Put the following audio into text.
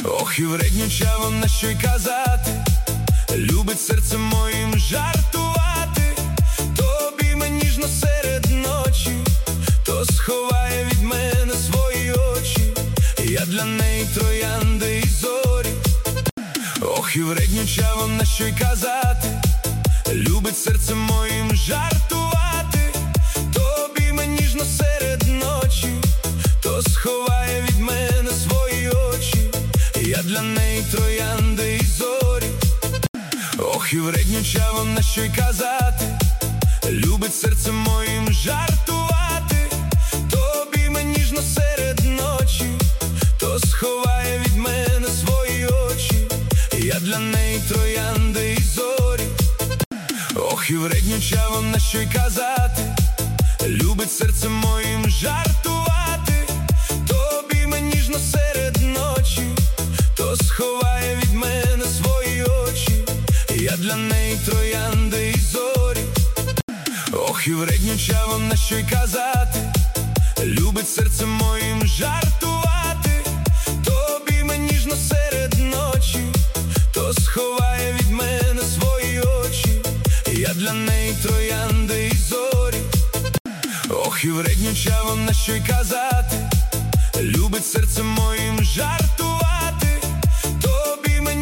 Ох, і вреднюча вона, що й казати, любить серцем моїм жартувати. То обійме ніжно серед ночі, то сховає від мене свої очі. Я для неї троянди і зорі. Ох, і вреднюча вона, що й казати, любить серцем моїм жартувати. То обійме ніжно серед ночі, то сховає від мене свої очі. Я для неї троянди і зорі. Ох, і вреднюча вона, що й казати, любить серцем моїм жартувати. То обійме ніжно серед ночі, то сховає від мене свої очі. Я для неї троянди і зорі. Ох, і вреднюча вона, що й казати, любить серцем моїм жартувати. То обійме ніжно серед ночі, то сховає від мене свої очі. Я для неї троянди і зорі. Ох, і вреднюча вона, що й казати, любить серцем моїм жартувати. То обійме ніжно серед ночі, то сховає від мене свої очі. Я для неї троянди і зорі. Ох, і вреднюча вона, що й казати, любить серцем моїм жартувати.